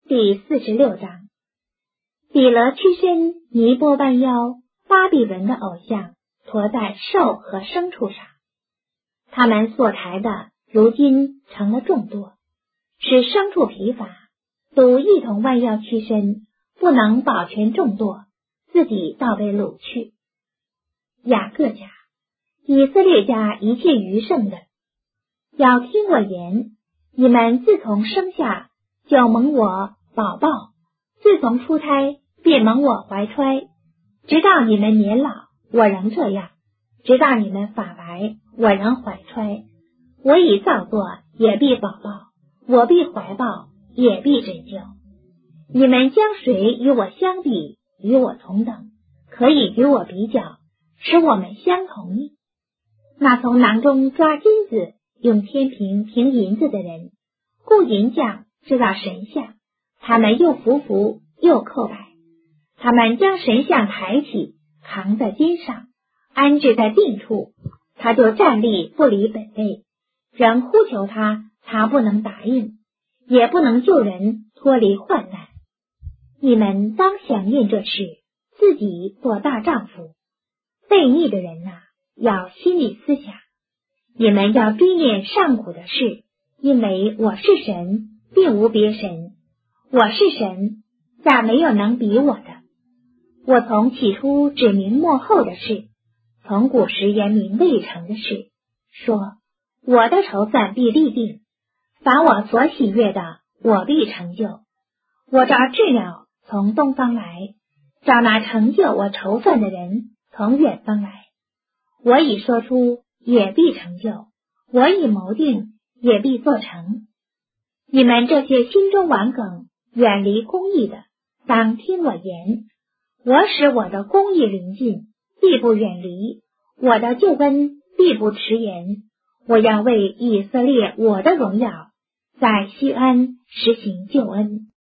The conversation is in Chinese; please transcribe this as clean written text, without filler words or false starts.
第46章，比勒屈身，尼波弯腰，巴比伦的偶像驮在兽和牲畜上，他们所抬的如今成了众多，使牲畜疲乏，都一同弯腰屈身，不能保全众多，自己倒被掳去。雅各家，以色列家一切余剩的，要听我言，你们自从生下就蒙我宝宝，自从出胎便蒙我怀揣，直到你们年老，我仍这样；直到你们发白，我仍怀揣。我已造作，也必保抱；我必怀抱，也必拯救。你们将谁与我相比，与我同等，可以与我比较，使我们相同呢？那从囊中抓金子，用天平平银子的人，雇银匠知道神像，他们又匍匐又叩拜，他们将神像抬起，扛在肩上，安置在定处，他就站立不离本位。人呼求他，他不能答应，也不能救人脱离患难。你们当想念这事，自己做大丈夫。悖逆的人啊，要心里思想，你们要追念上古的事，因为我是神，并无别神。我是神，再没有能比我的。我从起初指明末后的事，从古时言明未成的事，说我的筹算必立定，凡我所喜悦的，我必成就。我找鸷鸟从东方来，找那成就我筹算的人从远方来。我已说出，也必成就；我已谋定，也必做成。你们这些心中顽梗、远离公义的，当听我言。我使我的公义临近，必不远离；我的救恩必不迟延。我要为以色列我的荣耀，在西安实行救恩。